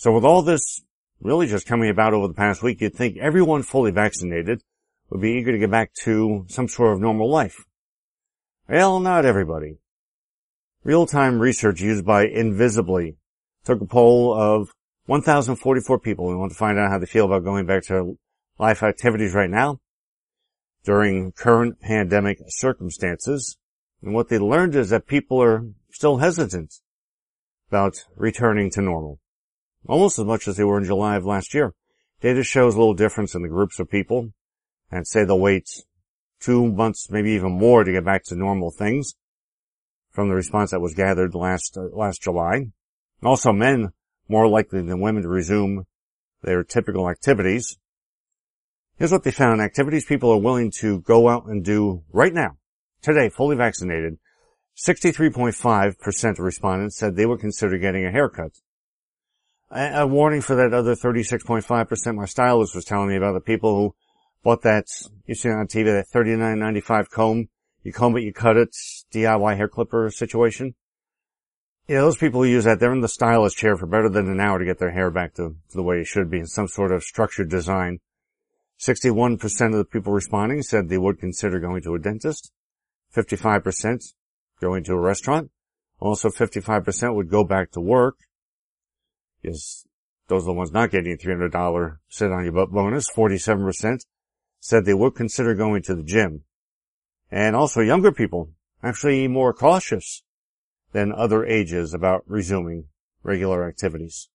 So with all this really just coming about over the past week, you'd think everyone fully vaccinated would be eager to get back to some sort of normal life. Well, not everybody. Real-time research used by Invisibly took a poll of 1,044 people who want to find out how they feel about going back to life activities right now during current pandemic circumstances. And what they learned is that people are still hesitant about returning to normal, almost as much as they were in July of last year. Data shows a little difference in the groups of people, and say they'll wait 2 months, maybe even more, to get back to normal things from the response that was gathered last July. Also, men more likely than women to resume their typical activities. Here's what they found. Activities people are willing to go out and do right now, today, fully vaccinated. 63.5% of respondents said they would consider getting a haircut. A warning for that other 36.5% my stylist was telling me about, the people who bought that, you see on TV, that $39.95 comb. You comb it, you cut it, DIY hair clipper situation. Yeah, those people who use that, they're in the stylist chair for better than an hour to get their hair back to the way it should be in some sort of structured design. 61% of the people responding said they would consider going to a dentist. 55% going to a restaurant. Also 55% would go back to work. Yes, those are the ones not getting a $300 sit on your butt bonus. 47% said they would consider going to the gym. And also younger people, actually more cautious than other ages about resuming regular activities.